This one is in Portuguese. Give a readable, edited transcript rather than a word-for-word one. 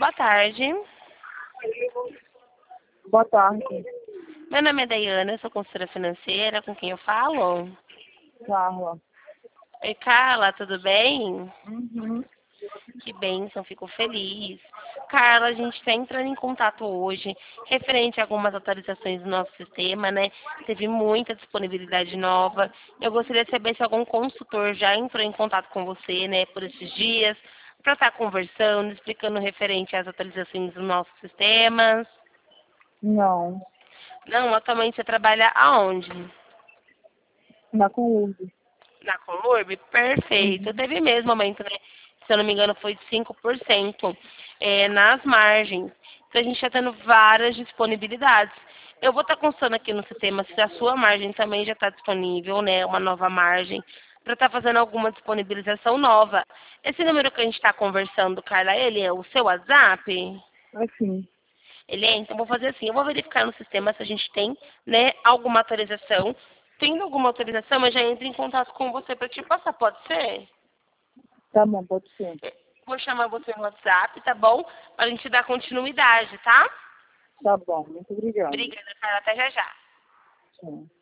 boa tarde. Boa tarde, Meu nome é Daiane, eu sou consultora financeira, com quem eu falo? Carla. Oi, Carla, tudo bem? Uhum. Que bênção, fico feliz. Carla, a gente está entrando em contato hoje, referente a algumas atualizações do nosso sistema, né? Teve muita disponibilidade nova. Eu gostaria de saber se algum consultor já entrou em contato com você, né, por esses dias, para estar conversando, explicando referente às atualizações dos nossos sistemas. Não, Não, atualmente você trabalha aonde? na Conurb. Na Colurb? Perfeito. Uhum. Teve mesmo aumento, né? Se eu não me engano, foi de 5% nas margens. Então, a gente está tendo várias disponibilidades. Eu vou estar constando aqui no sistema se a sua margem também já está disponível, né? Uma nova margem, para estar fazendo alguma disponibilização nova. Esse número que a gente está conversando, Carla, ele é o seu WhatsApp? Assim, Ele é, então vou fazer assim, eu vou verificar no sistema se a gente tem, né, alguma atualização. Tendo alguma autorização, eu já entro em contato com você para te passar, pode ser? tá bom, pode ser. Vou chamar você no WhatsApp, tá bom? Para a gente dar continuidade, tá? Tá bom, muito obrigada. Obrigada, Carla. Até já já. Tchau.